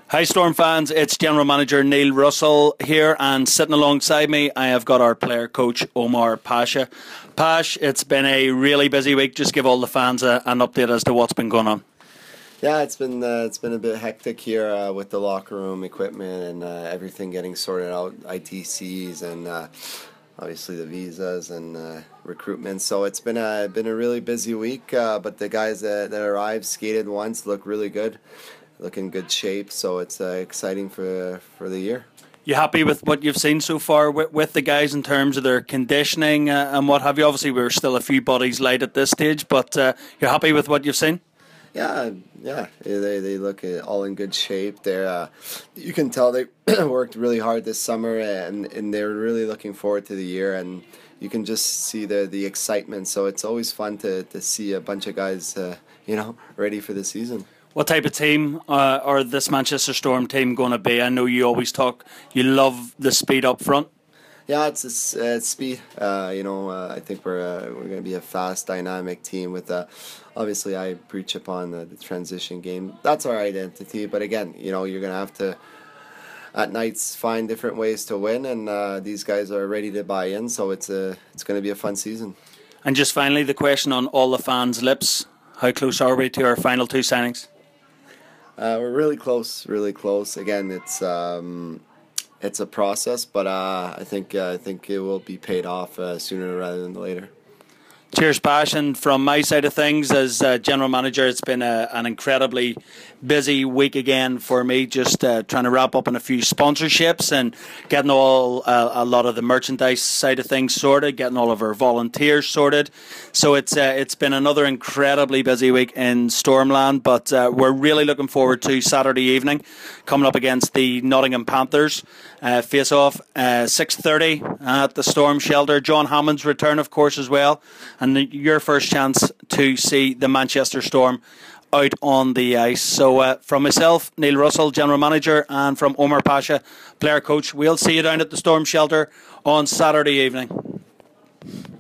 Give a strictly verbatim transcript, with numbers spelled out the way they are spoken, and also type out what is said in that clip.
Hi Storm fans, it's General Manager Neil Russell here, and sitting alongside me I have got our player coach Omar Pasha. Pash, it's been a really busy week. Just give all the fans a, an update as to what's been going on. Yeah, it's been uh, it's been a bit hectic here uh, with the locker room equipment and uh, everything getting sorted out, I T Cs and uh, obviously the visas and uh, recruitment. So it's been a been a really busy week. Uh, but the guys that, that arrived, skated once, look really good, look in good shape. So it's uh, exciting for for the year. You happy with what you've seen so far with, with the guys in terms of their conditioning uh, and what have you? Obviously, we're still a few bodies light at this stage, but uh, you're happy with what you've seen? Yeah, yeah, they they look all in good shape. They're uh, you can tell they worked really hard this summer, and, and they're really looking forward to the year. And you can just see the the excitement. So it's always fun to, to see a bunch of guys, uh, you know, ready for the season. What type of team uh, are this Manchester Storm team going to be? I know you always talk, you love the speed up front. Yeah, it's it's, uh, it's speed. Uh, you know, uh, I think we're uh, we're going to be a fast, dynamic team. With uh, obviously, I preach upon the, the transition game. That's our identity. But again, you know, you're going to have to at nights find different ways to win, and uh, these guys are ready to buy in. So it's a it's going to be a fun season. And just finally, the question on all the fans' lips: how close are we to our final two signings? Uh, we're really close, really close. Again, it's. Um, It's a process, but uh, I think uh, I think it will be paid off uh, sooner rather than later. Cheers, Pash. And from my side of things, as uh, General Manager, it's been a, an incredibly busy week again for me, just uh, trying to wrap up on a few sponsorships and getting all uh, a lot of the merchandise side of things sorted, getting all of our volunteers sorted. So it's uh, it's been another incredibly busy week in Stormland, but uh, we're really looking forward to Saturday evening, coming up against the Nottingham Panthers. Uh, face-off, uh, six thirty at the Storm Shelter. John Hammond's return, of course, as well. And your first chance to see the Manchester Storm out on the ice. So uh, from myself, Neil Russell, General Manager, and from Omar Pasha, Player Coach, we'll see you down at the Storm Shelter on Saturday evening.